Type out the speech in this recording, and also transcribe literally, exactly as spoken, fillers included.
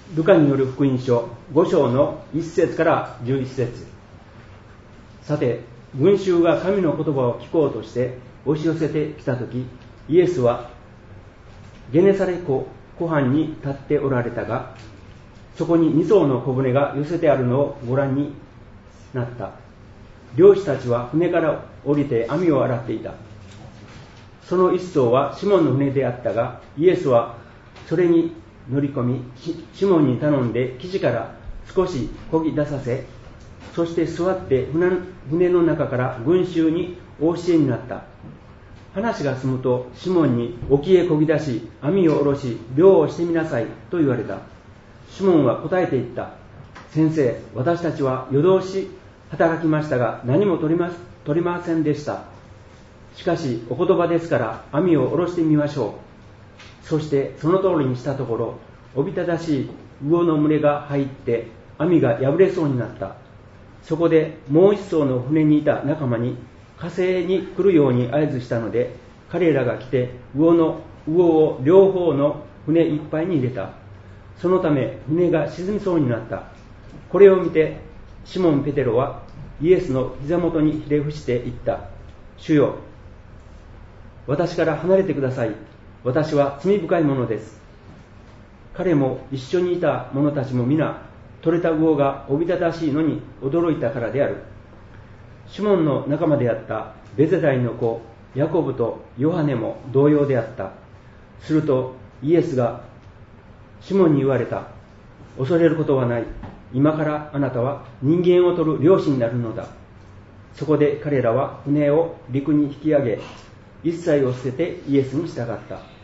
ルカによる福音書ご章のいち節からじゅういち節。さて、群衆が神の言葉を聞こうとして押し寄せてきたとき、イエスはゲネサレ湖湖畔に立っておられたが、そこにに艘の小舟が寄せてあるのをご覧になった。漁師たちは船から降りて網を洗っていた。その一艘はシモンの船であったが、イエスはそれに乗り込み、シモンに頼んで岸から少し漕ぎ出させ、そして座って船の中から群衆にお教えになった。話が済むとシモンに沖へ漕ぎ出し、網を下ろし、漁をしてみなさいと言われた。シモンは答えて言った。先生、私たちは夜通し働きましたが何も取りま、取りませんでした。しかしお言葉ですから網を下ろしてみましょう。そしてその通りにしたところ、おびただしい魚の群れが入って網が破れそうになった。そこでもう一艘の船にいた仲間に火星に来るように合図したので、彼らが来て魚の魚を両方の船いっぱいに入れた。そのため船が沈みそうになった。これを見てシモン・ペテロはイエスの膝元にひれ伏して言った。主よ、私から離れてください。私は罪深いものです。彼も一緒にいた者たちも皆、取れた魚がおびただしいのに驚いたからである。シモンの仲間であったベゼダイの子ヤコブとヨハネも同様であった。するとイエスがシモンに言われた。恐れることはない。今からあなたは人間を取る漁師になるのだ。そこで彼らは船を陸に引き上げ、一切を捨ててイエスに従った。